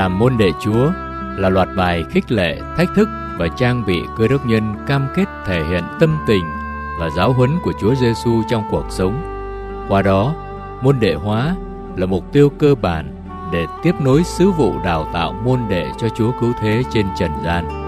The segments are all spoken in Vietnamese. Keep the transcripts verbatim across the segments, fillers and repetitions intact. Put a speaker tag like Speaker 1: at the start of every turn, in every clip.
Speaker 1: Làm môn đệ Chúa là loạt bài khích lệ, thách thức và trang bị Cơ đốc nhân cam kết thể hiện tâm tình và giáo huấn của Chúa Giêsu trong cuộc sống. Qua đó, môn đệ hóa là mục tiêu cơ bản để tiếp nối sứ vụ đào tạo môn đệ cho Chúa Cứu Thế trên trần gian.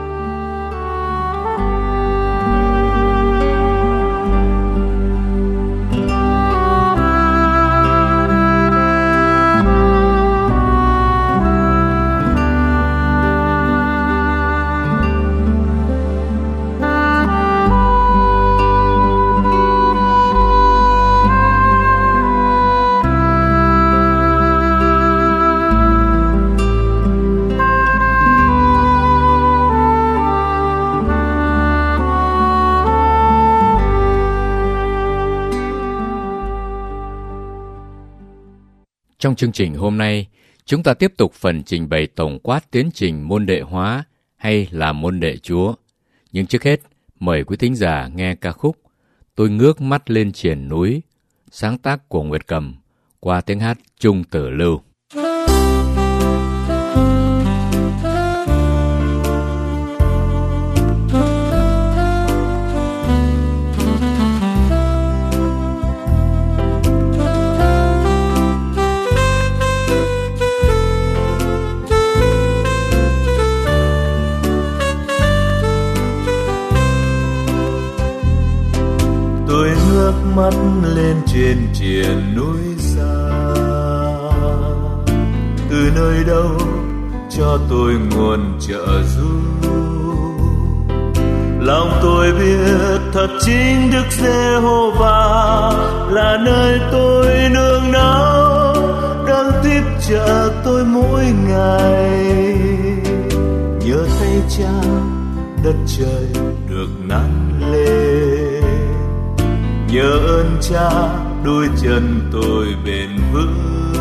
Speaker 1: Trong chương trình hôm nay, chúng ta tiếp tục phần trình bày tổng quát tiến trình môn đệ hóa hay là môn đệ Chúa. Nhưng trước hết, mời quý thính giả nghe ca khúc Tôi ngước mắt lên triền núi, sáng tác của Nguyệt Cầm, qua tiếng hát Trung Tử Lưu.
Speaker 2: Tôi ngước mắt lên trên triền núi xa, từ nơi đâu cho tôi nguồn trợ giúp. Lòng tôi biết thật chính Đức Giê-hô-va là nơi tôi nương náu, đang tiếp trợ tôi mỗi ngày. Nhớ thấy Cha, đất trời được nắng lên. Nhớ ơn Cha, đôi chân tôi bền vững.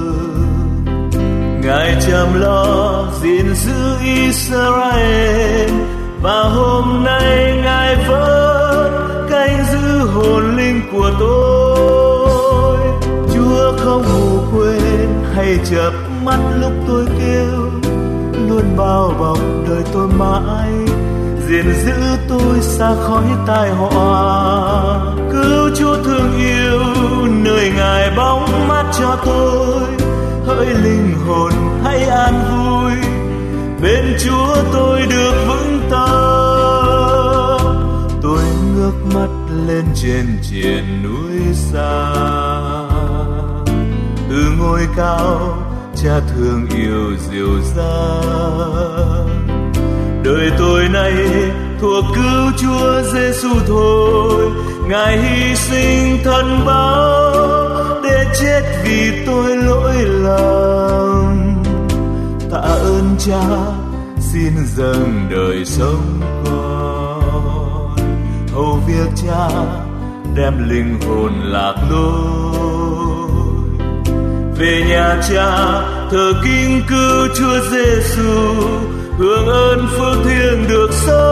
Speaker 2: Ngài chăm lo gìn giữ Israel, và hôm nay Ngài vẫn canh giữ hồn linh của tôi. Chúa không ngủ quên hay chợp mắt lúc tôi kêu, luôn bao bọc đời tôi mãi, gìn giữ tôi xa khỏi tai họa. Cứu Chúa thương yêu, nơi Ngài bóng mát cho tôi, hỡi linh hồn hãy an vui, bên Chúa tôi được vững tâm. Tôi ngước mắt lên trên triền núi xa, từ ngôi cao Cha thương yêu dìu dàng. Đời tôi nay thuộc cứu Chúa Giêsu thôi, Ngài hy sinh thân báo để chết vì tôi lỗi lầm. Tạ ơn Cha, xin dâng đời sống con, hầu việc Cha đem linh hồn lạc lối. Về nhà Cha thờ kính cứu Chúa Giêsu, hưởng ơn phước thiêng được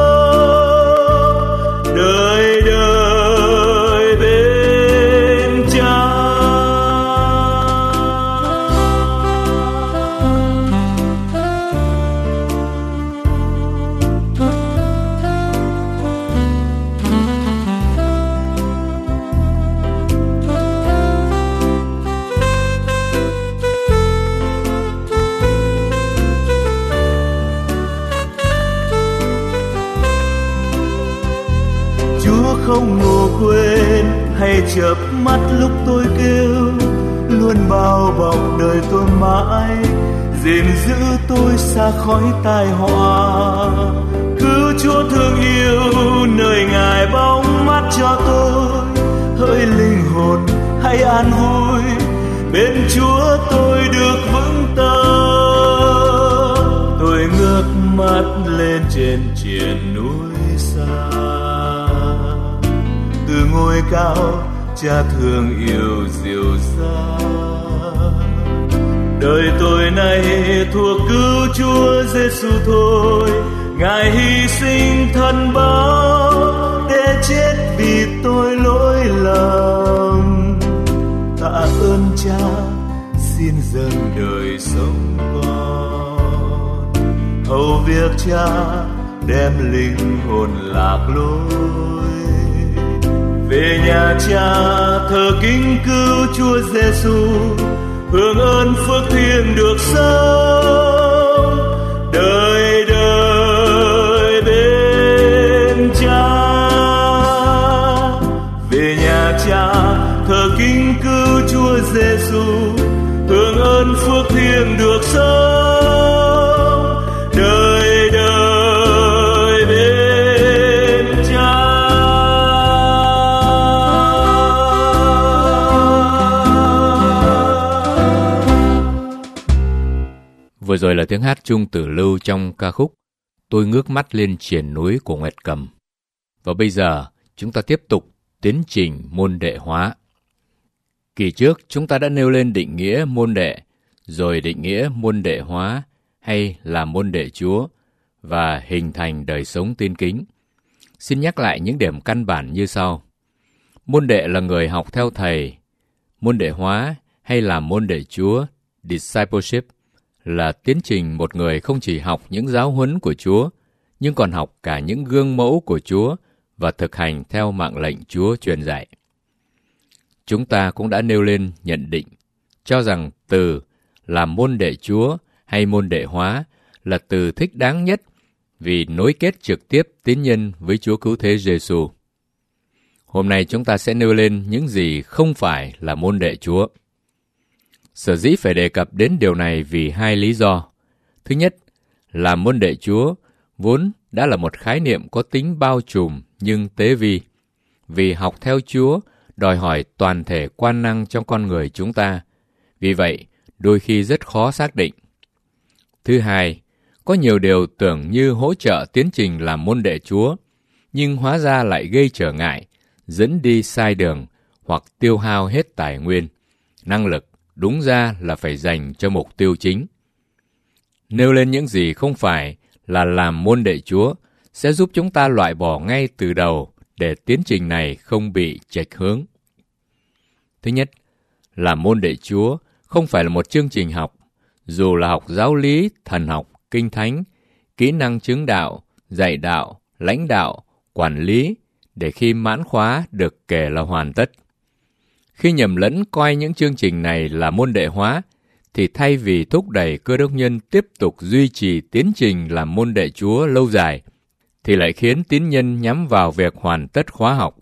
Speaker 2: sống đời đời bên Cha. Không ngủ quên hay chợp mắt lúc tôi kêu, luôn bao bọc đời tôi mãi, gìn giữ tôi xa khỏi tai họa. Cứu Chúa thương yêu, nơi Ngài bóng mát cho tôi, hỡi linh hồn hãy an vui, bên Chúa tôi được vững tâm. Tôi ngước mắt lên trên triền núi xa, từ ngôi cao Cha thương yêu dìu dàng. Đời tôi nay thuộc cứu Chúa Giêsu thôi, Ngài hy sinh thân báo để chết vì tôi lỗi lầm. Tạ ơn Cha, xin dâng đời sống con, hầu việc Cha đem linh hồn lạc lối. Về nhà Cha thờ kính cứu Chúa Giêsu, hưởng ơn phước thiêng được sống đời đời bên Cha. Về nhà Cha thờ kính cứu Chúa Giêsu, hưởng ơn phước thiêng được sống đời đời bên Cha.
Speaker 1: Vừa rồi là tiếng hát Trung Tử Lưu trong ca khúc Tôi ngước mắt lên triền núi của Nguyệt Cầm. Và bây giờ chúng ta tiếp tục tiến trình môn đệ hóa. Kỳ trước chúng ta đã nêu lên định nghĩa môn đệ, rồi định nghĩa môn đệ hóa hay là môn đệ Chúa và hình thành đời sống tin kính. Xin nhắc lại những điểm căn bản như sau. Môn đệ là người học theo thầy. Môn đệ hóa hay là môn đệ Chúa, discipleship, là tiến trình một người không chỉ học những giáo huấn của Chúa, nhưng còn học cả những gương mẫu của Chúa và thực hành theo mạng lệnh Chúa truyền dạy. Chúng ta cũng đã nêu lên nhận định, cho rằng từ làm môn đệ Chúa hay môn đệ hóa là từ thích đáng nhất vì nối kết trực tiếp tín nhân với Chúa Cứu Thế Giêsu. Hôm nay chúng ta sẽ nêu lên những gì không phải là môn đệ Chúa. Sở dĩ phải đề cập đến điều này vì hai lý do. Thứ nhất, làm môn đệ Chúa vốn đã là một khái niệm có tính bao trùm nhưng tế vi, vì học theo Chúa đòi hỏi toàn thể quan năng trong con người chúng ta, vì vậy đôi khi rất khó xác định. Thứ hai, có nhiều điều tưởng như hỗ trợ tiến trình làm môn đệ Chúa, nhưng hóa ra lại gây trở ngại, dẫn đi sai đường hoặc tiêu hao hết tài nguyên, năng lực, đúng ra là phải dành cho mục tiêu chính. Nêu lên những gì không phải là làm môn đệ Chúa sẽ giúp chúng ta loại bỏ ngay từ đầu để tiến trình này không bị chệch hướng. Thứ nhất, làm môn đệ Chúa không phải là một chương trình học, dù là học giáo lý, thần học, kinh thánh, kỹ năng chứng đạo, dạy đạo, lãnh đạo, quản lý, để khi mãn khóa được kể là hoàn tất. Khi nhầm lẫn coi những chương trình này là môn đệ hóa, thì thay vì thúc đẩy cơ đốc nhân tiếp tục duy trì tiến trình làm môn đệ Chúa lâu dài, thì lại khiến tín nhân nhắm vào việc hoàn tất khóa học.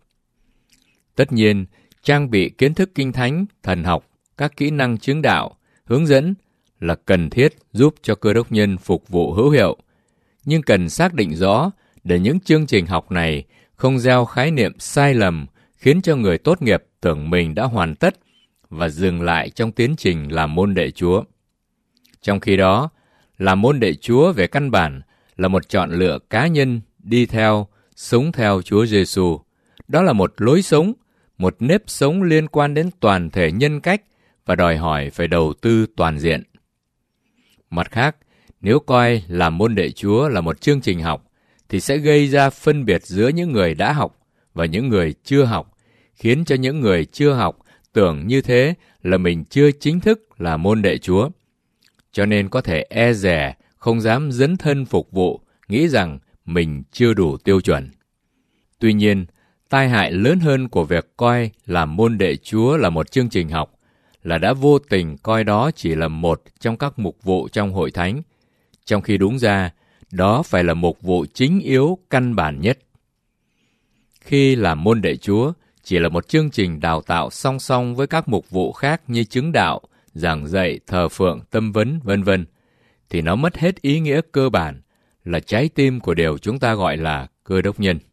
Speaker 1: Tất nhiên, trang bị kiến thức kinh thánh, thần học, các kỹ năng chứng đạo, hướng dẫn là cần thiết giúp cho cơ đốc nhân phục vụ hữu hiệu, nhưng cần xác định rõ để những chương trình học này không gieo khái niệm sai lầm khiến cho người tốt nghiệp tưởng mình đã hoàn tất và dừng lại trong tiến trình làm môn đệ Chúa. Trong khi đó, làm môn đệ Chúa về căn bản là một chọn lựa cá nhân đi theo, sống theo Chúa Giêsu. Đó là một lối sống, một nếp sống liên quan đến toàn thể nhân cách và đòi hỏi phải đầu tư toàn diện. Mặt khác, nếu coi làm môn đệ Chúa là một chương trình học, thì sẽ gây ra phân biệt giữa những người đã học và những người chưa học, khiến cho những người chưa học tưởng như thế là mình chưa chính thức là môn đệ Chúa. Cho nên có thể e dè, không dám dấn thân phục vụ, nghĩ rằng mình chưa đủ tiêu chuẩn. Tuy nhiên, tai hại lớn hơn của việc coi làm môn đệ Chúa là một chương trình học là đã vô tình coi đó chỉ là một trong các mục vụ trong hội thánh, trong khi đúng ra đó phải là mục vụ chính yếu căn bản nhất. Khi làm môn đệ Chúa chỉ là một chương trình đào tạo song song với các mục vụ khác như chứng đạo, giảng dạy, thờ phượng, tâm vấn, vân vân, thì nó mất hết ý nghĩa cơ bản là trái tim của điều chúng ta gọi là cơ đốc nhân.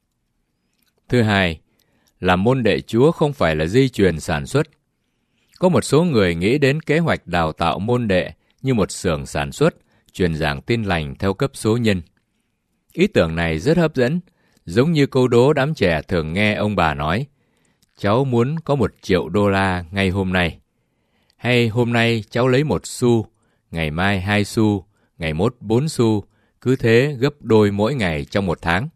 Speaker 1: Thứ hai, làm môn đệ Chúa không phải là dây chuyền sản xuất. Có một số người nghĩ đến kế hoạch đào tạo môn đệ như một xưởng sản xuất, truyền giảng tin lành theo cấp số nhân. Ý tưởng này rất hấp dẫn, giống như câu đố đám trẻ thường nghe ông bà nói, cháu muốn có một triệu đô la ngay hôm nay. Hay hôm nay cháu lấy một xu, ngày mai hai xu, ngày mốt bốn xu, cứ thế gấp đôi mỗi ngày trong một tháng.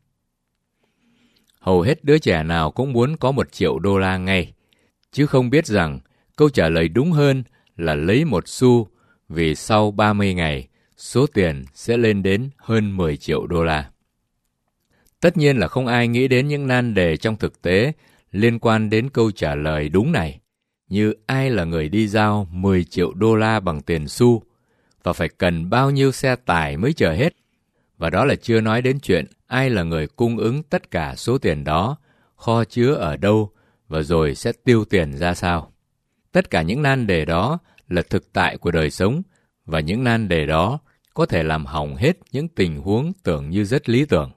Speaker 1: Hầu hết đứa trẻ nào cũng muốn có một triệu đô la ngay, chứ không biết rằng câu trả lời đúng hơn là lấy một xu, vì sau ba mươi ngày, số tiền sẽ lên đến hơn mười triệu đô la. Tất nhiên là không ai nghĩ đến những nan đề trong thực tế liên quan đến câu trả lời đúng này, như ai là người đi giao mười triệu đô la bằng tiền xu, và phải cần bao nhiêu xe tải mới chở hết. Và đó là chưa nói đến chuyện ai là người cung ứng tất cả số tiền đó, kho chứa ở đâu, và rồi sẽ tiêu tiền ra sao. Tất cả những nan đề đó là thực tại của đời sống, và những nan đề đó có thể làm hỏng hết những tình huống tưởng như rất lý tưởng.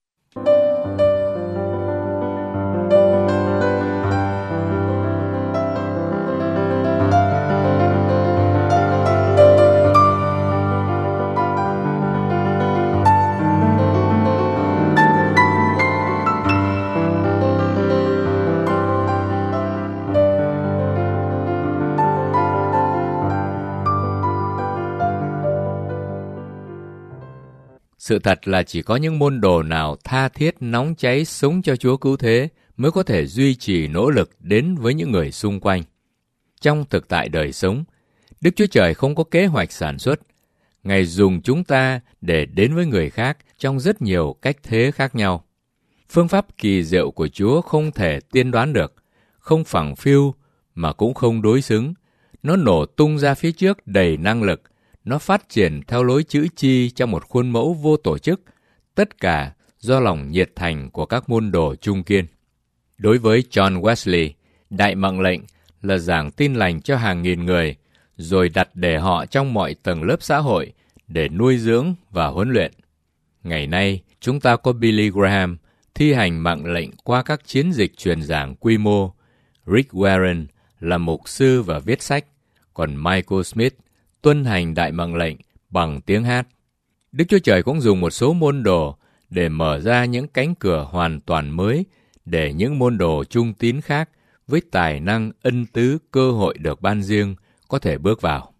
Speaker 1: Sự thật là chỉ có những môn đồ nào tha thiết nóng cháy sống cho Chúa cứu thế mới có thể duy trì nỗ lực đến với những người xung quanh. Trong thực tại đời sống, Đức Chúa Trời không có kế hoạch sản xuất. Ngài dùng chúng ta để đến với người khác trong rất nhiều cách thế khác nhau. Phương pháp kỳ diệu của Chúa không thể tiên đoán được, không phẳng phiu mà cũng không đối xứng. Nó nổ tung ra phía trước đầy năng lực. Nó phát triển theo lối chữ chi trong một khuôn mẫu vô tổ chức, tất cả do lòng nhiệt thành của các môn đồ trung kiên. Đối với John Wesley, đại mệnh lệnh là giảng tin lành cho hàng nghìn người, rồi đặt để họ trong mọi tầng lớp xã hội để nuôi dưỡng và huấn luyện. Ngày nay, chúng ta có Billy Graham thi hành mệnh lệnh qua các chiến dịch truyền giảng quy mô, Rick Warren là mục sư và viết sách, còn Michael Smith tuân hành đại mệnh lệnh bằng tiếng hát. Đức Chúa Trời cũng dùng một số môn đồ để mở ra những cánh cửa hoàn toàn mới để những môn đồ trung tín khác với tài năng ân tứ cơ hội được ban riêng có thể bước vào.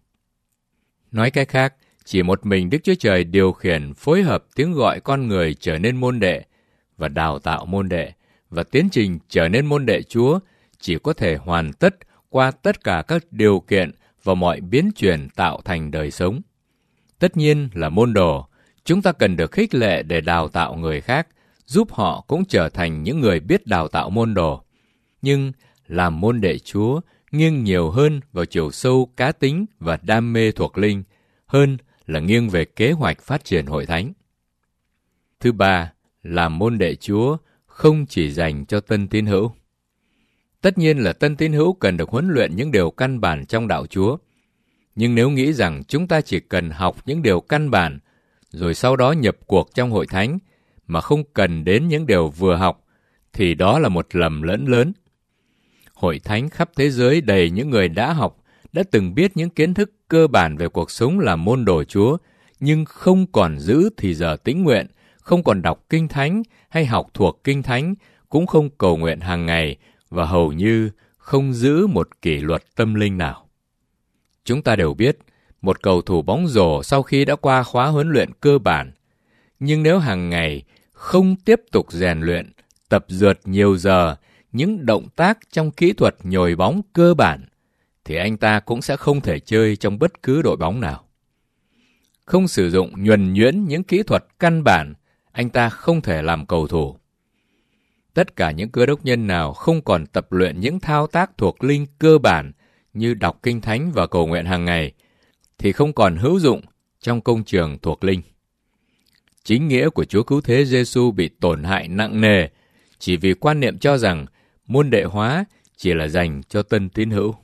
Speaker 1: Nói cách khác, chỉ một mình Đức Chúa Trời điều khiển phối hợp tiếng gọi con người trở nên môn đệ và đào tạo môn đệ, và tiến trình trở nên môn đệ Chúa chỉ có thể hoàn tất qua tất cả các điều kiện và mọi biến chuyển tạo thành đời sống. Tất nhiên là môn đồ, chúng ta cần được khích lệ để đào tạo người khác, giúp họ cũng trở thành những người biết đào tạo môn đồ. Nhưng làm môn đệ Chúa nghiêng nhiều hơn vào chiều sâu cá tính và đam mê thuộc linh, hơn là nghiêng về kế hoạch phát triển hội thánh. Thứ ba, làm môn đệ Chúa không chỉ dành cho tân tín hữu. Tất nhiên là tân tín hữu cần được huấn luyện những điều căn bản trong đạo Chúa. Nhưng nếu nghĩ rằng chúng ta chỉ cần học những điều căn bản, rồi sau đó nhập cuộc trong hội thánh, mà không cần đến những điều vừa học, thì đó là một lầm lẫn lớn. Hội thánh khắp thế giới đầy những người đã học, đã từng biết những kiến thức cơ bản về cuộc sống làm môn đồ Chúa, nhưng không còn giữ thì giờ tĩnh nguyện, không còn đọc Kinh Thánh hay học thuộc Kinh Thánh, cũng không cầu nguyện hàng ngày, và hầu như không giữ một kỷ luật tâm linh nào. Chúng ta đều biết, một cầu thủ bóng rổ sau khi đã qua khóa huấn luyện cơ bản, nhưng nếu hàng ngày không tiếp tục rèn luyện, tập dượt nhiều giờ những động tác trong kỹ thuật nhồi bóng cơ bản, thì anh ta cũng sẽ không thể chơi trong bất cứ đội bóng nào. Không sử dụng nhuần nhuyễn những kỹ thuật căn bản, anh ta không thể làm cầu thủ. Tất cả những cơ đốc nhân nào không còn tập luyện những thao tác thuộc linh cơ bản như đọc Kinh Thánh và cầu nguyện hàng ngày, thì không còn hữu dụng trong công trường thuộc linh. Chính nghĩa của Chúa Cứu Thế Giêsu bị tổn hại nặng nề chỉ vì quan niệm cho rằng môn đệ hóa chỉ là dành cho tân tín hữu.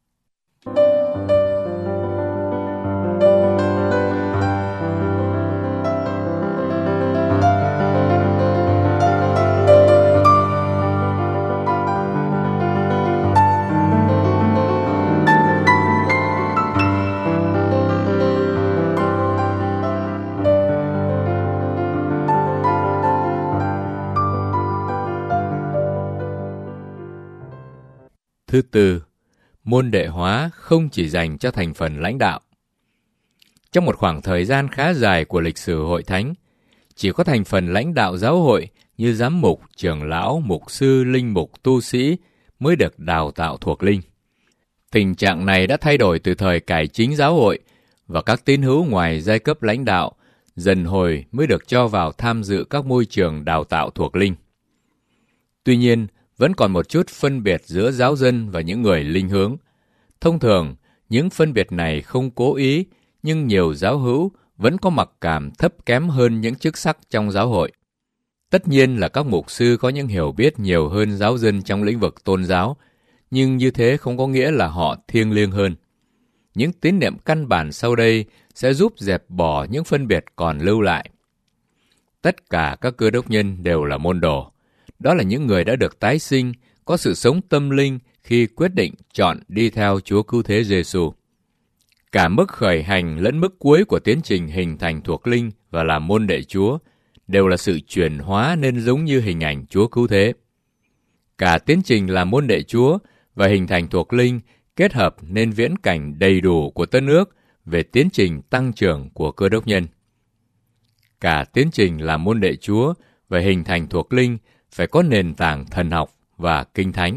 Speaker 1: Thứ tư, môn đệ hóa không chỉ dành cho thành phần lãnh đạo. Trong một khoảng thời gian khá dài của lịch sử hội thánh, chỉ có thành phần lãnh đạo giáo hội như giám mục, trưởng lão, mục sư, linh mục, tu sĩ mới được đào tạo thuộc linh. Tình trạng này đã thay đổi từ thời cải chính giáo hội và các tín hữu ngoài giai cấp lãnh đạo dần hồi mới được cho vào tham dự các môi trường đào tạo thuộc linh. Tuy nhiên, vẫn còn một chút phân biệt giữa giáo dân và những người linh hướng. Thông thường, những phân biệt này không cố ý, nhưng nhiều giáo hữu vẫn có mặc cảm thấp kém hơn những chức sắc trong giáo hội. Tất nhiên là các mục sư có những hiểu biết nhiều hơn giáo dân trong lĩnh vực tôn giáo, nhưng như thế không có nghĩa là họ thiêng liêng hơn. Những tín niệm căn bản sau đây sẽ giúp dẹp bỏ những phân biệt còn lưu lại. Tất cả các cơ đốc nhân đều là môn đồ. Đó là những người đã được tái sinh, có sự sống tâm linh khi quyết định chọn đi theo Chúa Cứu Thế Giêsu. Cả mức khởi hành lẫn mức cuối của tiến trình hình thành thuộc linh và làm môn đệ Chúa đều là sự chuyển hóa nên giống như hình ảnh Chúa Cứu Thế. Cả tiến trình làm môn đệ Chúa và hình thành thuộc linh kết hợp nên viễn cảnh đầy đủ của Tân Ước về tiến trình tăng trưởng của cơ đốc nhân. Cả tiến trình làm môn đệ Chúa và hình thành thuộc linh phải có nền tảng thần học và kinh thánh.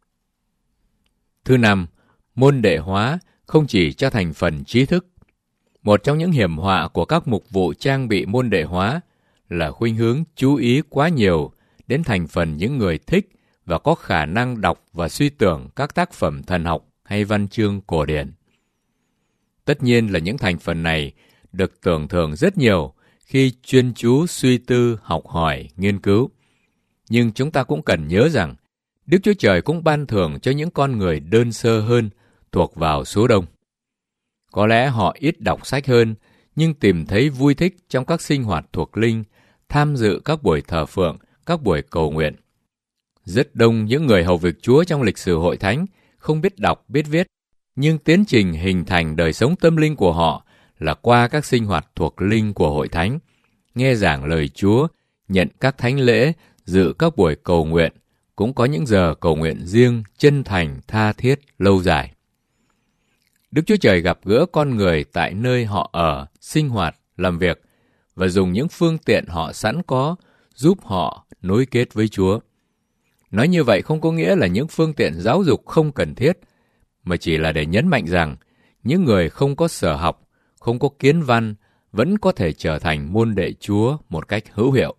Speaker 1: Thứ năm, môn đệ hóa không chỉ cho thành phần trí thức. Một trong những hiểm họa của các mục vụ trang bị môn đệ hóa là khuynh hướng chú ý quá nhiều đến thành phần những người thích và có khả năng đọc và suy tưởng các tác phẩm thần học hay văn chương cổ điển. Tất nhiên là những thành phần này được tưởng thưởng rất nhiều khi chuyên chú suy tư, học hỏi, nghiên cứu. Nhưng chúng ta cũng cần nhớ rằng Đức Chúa Trời cũng ban thưởng cho những con người đơn sơ hơn thuộc vào số đông. Có lẽ họ ít đọc sách hơn, nhưng tìm thấy vui thích trong các sinh hoạt thuộc linh, tham dự các buổi thờ phượng, các buổi cầu nguyện. Rất đông những người hầu việc Chúa trong lịch sử hội thánh không biết đọc, biết viết, nhưng tiến trình hình thành đời sống tâm linh của họ là qua các sinh hoạt thuộc linh của hội thánh, nghe giảng lời Chúa, nhận các thánh lễ, dự các buổi cầu nguyện, cũng có những giờ cầu nguyện riêng, chân thành, tha thiết, lâu dài. Đức Chúa Trời gặp gỡ con người tại nơi họ ở, sinh hoạt, làm việc và dùng những phương tiện họ sẵn có giúp họ nối kết với Chúa. Nói như vậy không có nghĩa là những phương tiện giáo dục không cần thiết, mà chỉ là để nhấn mạnh rằng những người không có sở học, không có kiến văn vẫn có thể trở thành môn đệ Chúa một cách hữu hiệu.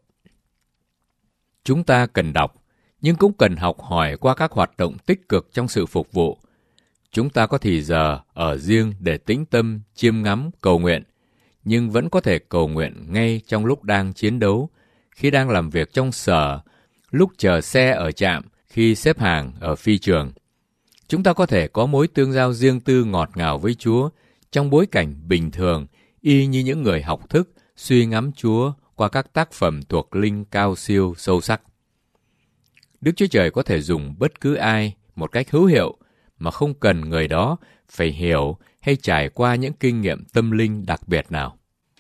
Speaker 1: Chúng ta cần đọc, nhưng cũng cần học hỏi qua các hoạt động tích cực trong sự phục vụ. Chúng ta có thì giờ ở riêng để tĩnh tâm, chiêm ngắm, cầu nguyện, nhưng vẫn có thể cầu nguyện ngay trong lúc đang chiến đấu, khi đang làm việc trong sở, lúc chờ xe ở trạm, khi xếp hàng ở phi trường. Chúng ta có thể có mối tương giao riêng tư ngọt ngào với Chúa trong bối cảnh bình thường, y như những người học thức, suy ngắm Chúa qua các tác phẩm thuộc linh cao siêu sâu sắc. Đức Chúa Trời có thể dùng bất cứ ai một cách hữu hiệu mà không cần người đó phải hiểu hay trải qua những kinh nghiệm tâm linh đặc biệt nào.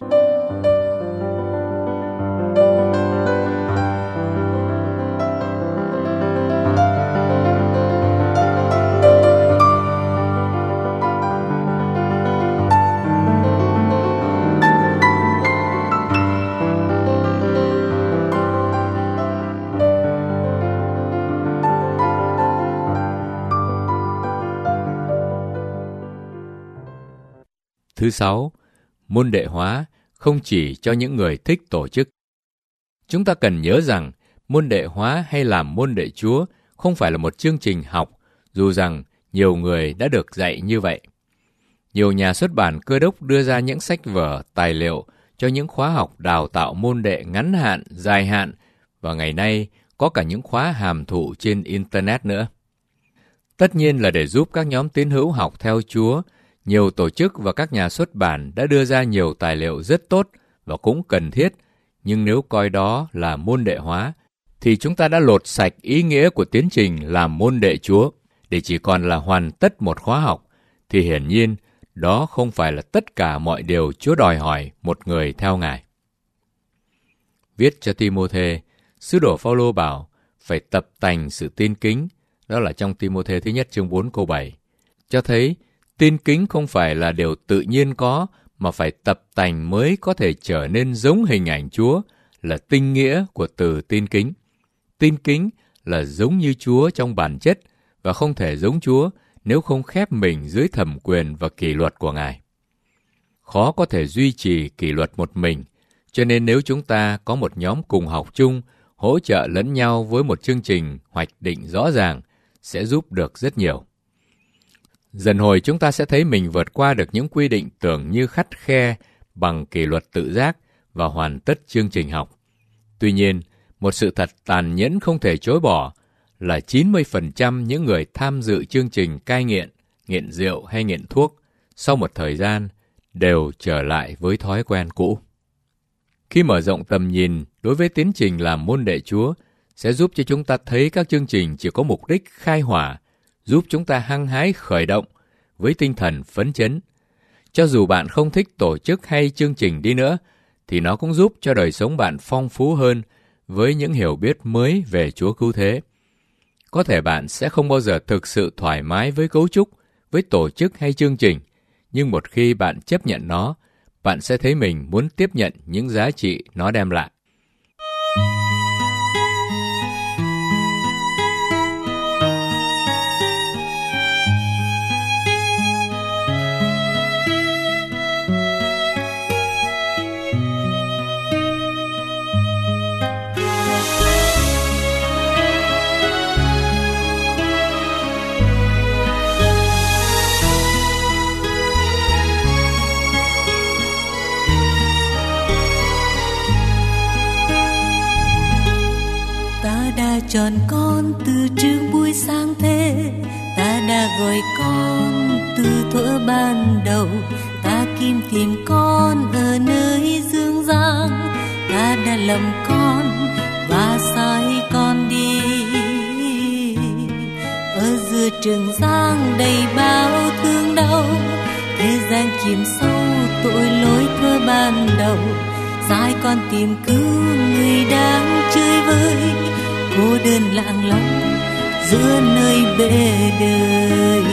Speaker 1: Thứ sáu, môn đệ hóa không chỉ cho những người thích tổ chức. Chúng ta cần nhớ rằng môn đệ hóa hay làm môn đệ Chúa không phải là một chương trình học, dù rằng nhiều người đã được dạy như vậy. Nhiều nhà xuất bản Cơ đốc đưa ra những sách vở, tài liệu cho những khóa học đào tạo môn đệ ngắn hạn, dài hạn, và ngày nay có cả những khóa hàm thụ trên Internet nữa. Tất nhiên là để giúp các nhóm tín hữu học theo Chúa, nhiều tổ chức và các nhà xuất bản đã đưa ra nhiều tài liệu rất tốt và cũng cần thiết, nhưng nếu coi đó là môn đệ hóa, thì chúng ta đã lột sạch ý nghĩa của tiến trình làm môn đệ Chúa, để chỉ còn là hoàn tất một khóa học, thì hiển nhiên đó không phải là tất cả mọi điều Chúa đòi hỏi một người theo Ngài. Viết cho Ti-mô-thê, sứ đồ Phao-lô bảo phải tập tành sự tin kính, đó là trong Ti-mô-thê thứ nhất chương bốn câu bảy, cho thấy tin kính không phải là điều tự nhiên có, mà phải tập tành mới có thể trở nên giống hình ảnh Chúa, là tinh nghĩa của từ tin kính. Tin kính là giống như Chúa trong bản chất, và không thể giống Chúa nếu không khép mình dưới thẩm quyền và kỷ luật của Ngài. khó có thể duy trì kỷ luật một mình, cho nên nếu chúng ta có một nhóm cùng học chung, hỗ trợ lẫn nhau với một chương trình hoạch định rõ ràng, sẽ giúp được rất nhiều. Dần hồi chúng ta sẽ thấy mình vượt qua được những quy định tưởng như khắt khe bằng kỷ luật tự giác và hoàn tất chương trình học. Tuy nhiên, một sự thật tàn nhẫn không thể chối bỏ là chín mươi phần trăm những người tham dự chương trình cai nghiện, nghiện rượu hay nghiện thuốc, sau một thời gian đều trở lại với thói quen cũ. Khi mở rộng tầm nhìn đối với tiến trình làm môn đệ Chúa, sẽ giúp cho chúng ta thấy các chương trình chỉ có mục đích khai hỏa, giúp chúng ta hăng hái khởi động với tinh thần phấn chấn. Cho dù bạn không thích tổ chức hay chương trình đi nữa, thì nó cũng giúp cho đời sống bạn phong phú hơn với những hiểu biết mới về Chúa cứu thế. Có thể bạn sẽ không bao giờ thực sự thoải mái với cấu trúc, với tổ chức hay chương trình, nhưng một khi bạn chấp nhận nó, bạn sẽ thấy mình muốn tiếp nhận những giá trị nó đem lại.
Speaker 3: Chọn con từ trước buổi sáng thế, ta đã gọi con từ thuở ban đầu, ta kiếm tìm con ở nơi dương gian, ta đã lầm con và sai con đi. Ở giữa trường giang đầy bao thương đau, thế gian chìm sâu tội lỗi thuở ban đầu, sai con tìm cứu người đang chơi vơi, cô đơn lặng lẽ giữa nơi bể đời.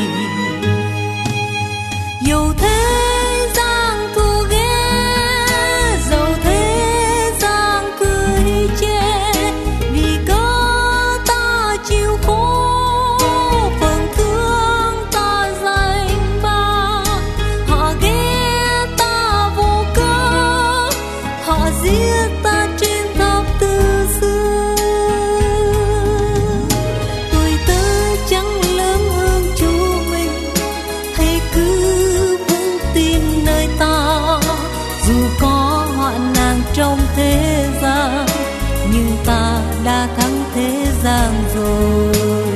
Speaker 3: Dẫu thế gian thù ghét, dẫu thế gian cười chê, vì có ta chịu khổ, phần thương ta dành ba. Họ ghét ta vô cớ, họ giết ta trên thập tự xưa. Trong thế gian, nhưng ta đã thắng thế gian rồi.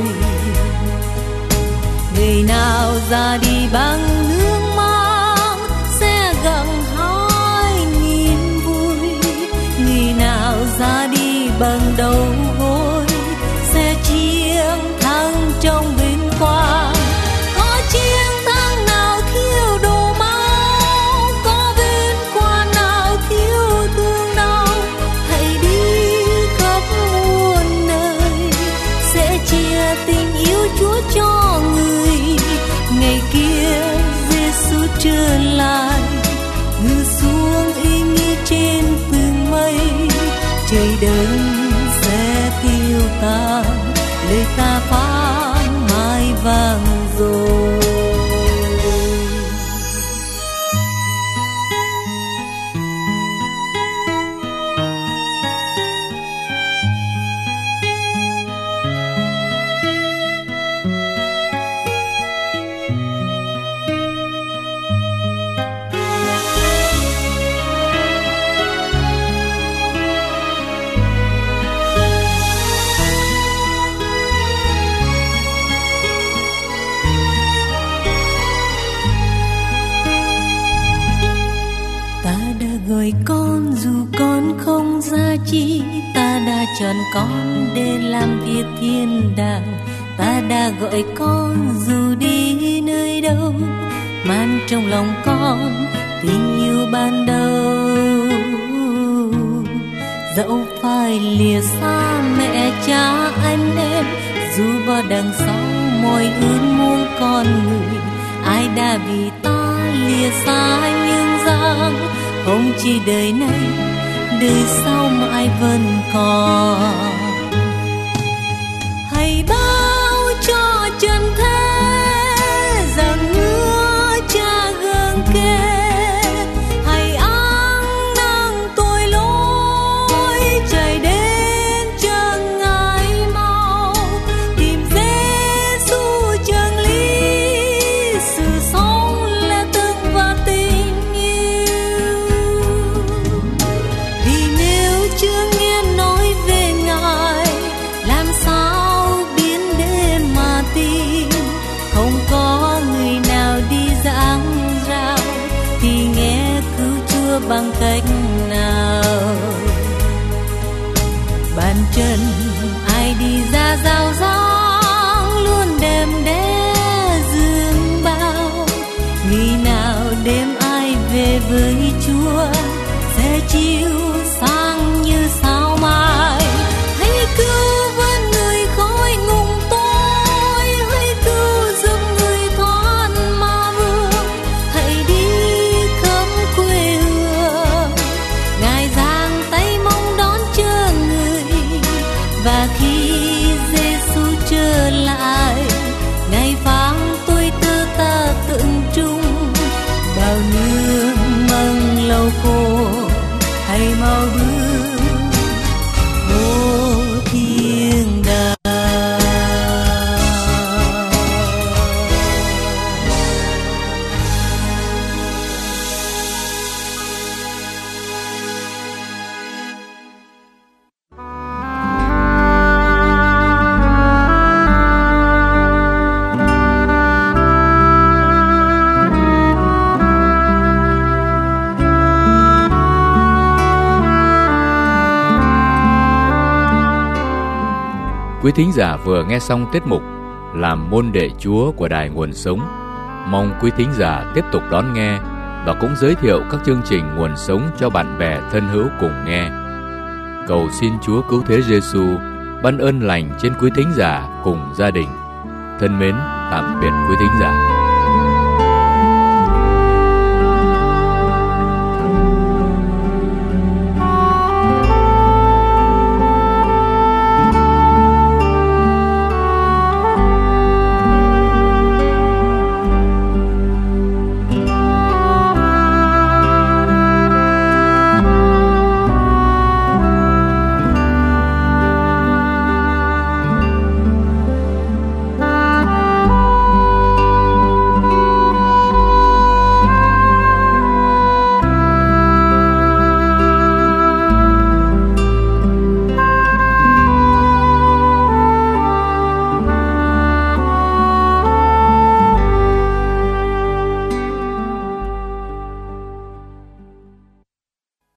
Speaker 3: Người nào ra đi bằng nước mắt sẽ gặng hái niềm vui, người nào ra đi bằng đầu gối sẽ chiến thắng trong vinh quang. Có chiến thắng nào thiếu đồ máu, có vinh quang nào thiếu thương đau. Hãy đi khắp muôn nơi, sẽ chia tình yêu Chúa cho người. Ngày kia Giêsu trở lại, ngự xuống ý nghĩ trên phương mây. Trời đất sẽ tiêu tan, lời ta phán mãi vang rồi. Gọi con dù con không giá trị, ta đã chọn con để làm việc thiên đàng. Ta đã gọi con dù đi nơi đâu, mang trong lòng con tình yêu ban đầu. Dẫu phải lìa xa mẹ cha anh em, dù bao đằng sau mọi ước muốn con người, ai đã vì ta lìa xa nhưng rằng không chỉ đời này, đời sau mãi vẫn còn. Hãy bao cho trần thế rằng ngứa cha gần kề, chiều sáng như sao mai. Hãy cứu vớt người khỏi ngùng tối, hãy cứu giúp người thoát ma vương. Hãy đi khắp quê hương, Ngài giang tay mong đón chờ người. Và khi Giêsu trở lại, Ngài phán tôi tơ ta tượng trưng bao nước măng lâu khô. Hãy mau bước vô thiên đàng.
Speaker 1: Quý thính giả vừa nghe xong tiết mục Làm môn đệ Chúa của Đài Nguồn Sống. Mong quý thính giả tiếp tục đón nghe và cũng giới thiệu các chương trình Nguồn Sống cho bạn bè thân hữu cùng nghe. Cầu xin Chúa Cứu Thế Giêsu ban ơn lành trên quý thính giả cùng gia đình. Thân mến, tạm biệt quý thính giả.